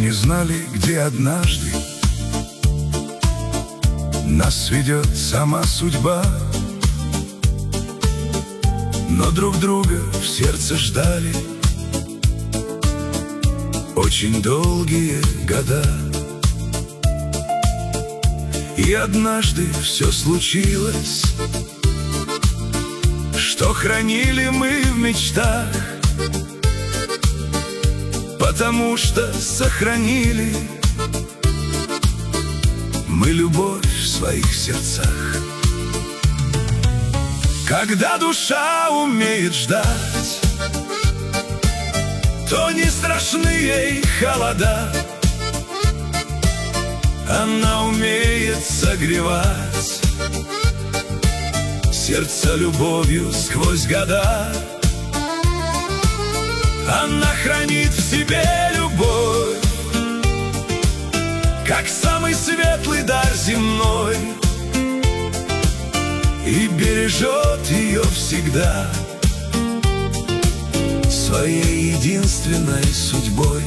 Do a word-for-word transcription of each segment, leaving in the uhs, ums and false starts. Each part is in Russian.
не знали, где однажды нас ведет сама судьба, но друг друга в сердце ждали очень долгие года. И однажды все случилось, что хранили мы в мечтах, потому что сохранили мы любовь в своих сердцах. Когда душа умеет ждать, то не страшны ей холода. Она умеет согревать сердце любовью сквозь года. Она хранит в себе любовь, как самый светлый дар земной, и бережет ее всегда своей единственной судьбой.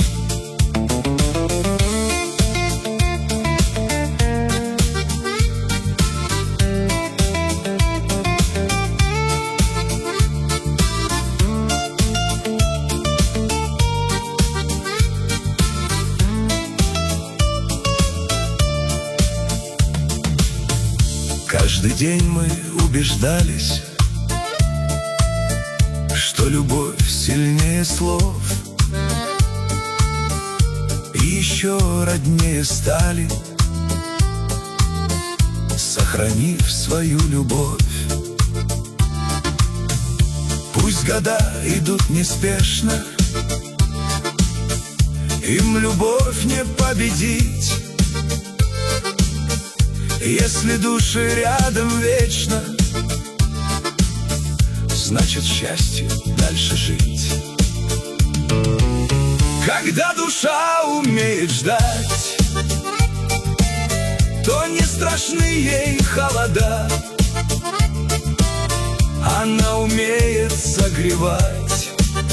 Каждый день мы убеждались, что любовь сильнее слов, и еще роднее стали, сохранив свою любовь. Пусть года идут неспешно, им любовь не победить. Если души рядом вечно, значит счастье дальше жить. Когда душа умеет ждать, то не страшны ей холода. Она умеет согревать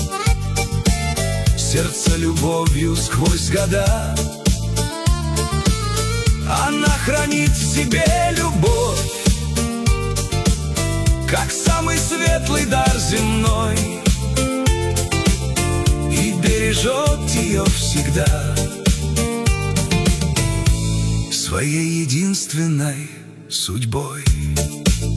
сердце любовью сквозь года. Она хранит в себе любовь, как самый светлый дар земной, и бережет ее всегда своей единственной судьбой.